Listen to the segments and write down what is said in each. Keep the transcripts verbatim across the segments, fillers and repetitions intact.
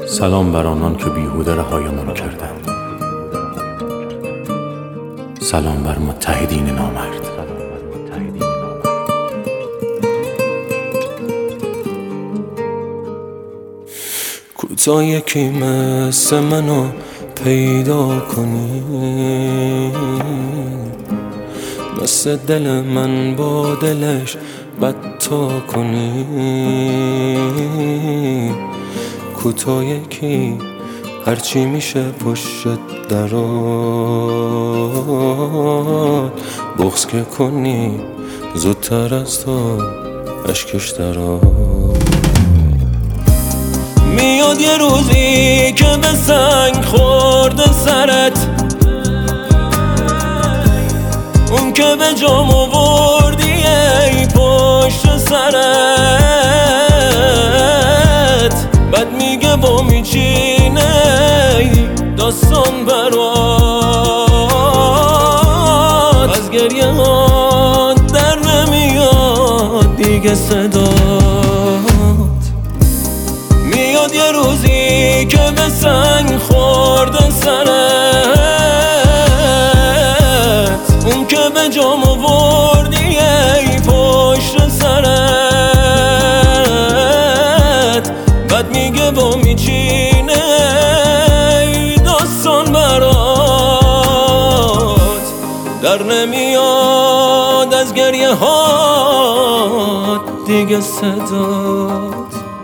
سلام بر آنان که بیهوده رهایمان کردند. سلام بر متحدین نامرد. کوتا یکی مثل منو پیدا کنی، مثل دل من با دلش بدتا کنی. کوتا یکی هرچی میشه پشت درات، بغض که کنی زودتر از تو اشکش درات. میاد یه روزی که به سنگ خورده سرت، اون که به جام آوردی ای پشت سرت. بعد میگه با میچینه داستان برات، از گریه ها در نمیاد دیگه صدات. میاد یه روزی که به سنگ خورده سرت، اون که به جام آوردی ای پشت سرت. بعد میگه با میچینه داستان برات، در نمیاد از گریه ها دیگه صدات.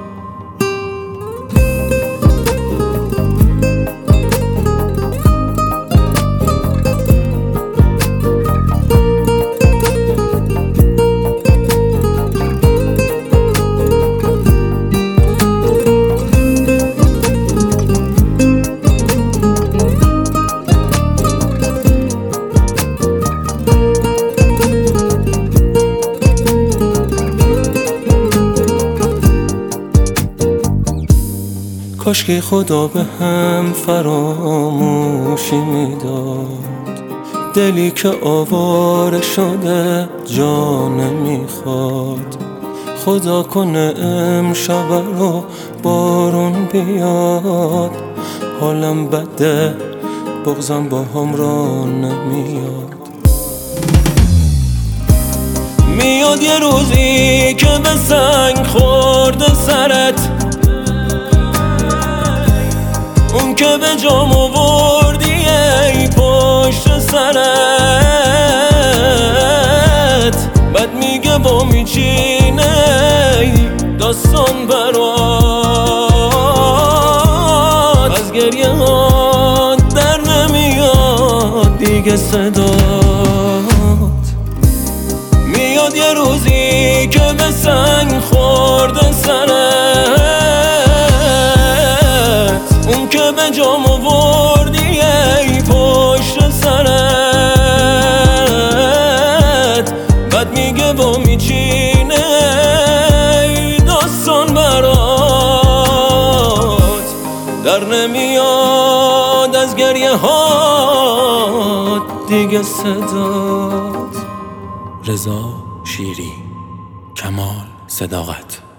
کاش که خدا به هم فراموشی میداد، دلی که آواره شده جا نمیخواد. خدا کنه امشب رو بارون بیاد، حالم بده بغضم با هم را نمیاد. میاد یه روزی که به سنگ خورده سرت، اون که به جام آوردی ای پشت سرت. بعد میگه با میچینه داستان برات، از گریه ها در نمیاد دیگه صدات. میاد یه روزی که به سنگ خورده سرت، اون که به جام آوردی ای پشت سرت. بعد میگه با میچینه داستان برات، در نمیاد از گریه ها دیگه صدات. رضا شیری، کمال صداقت.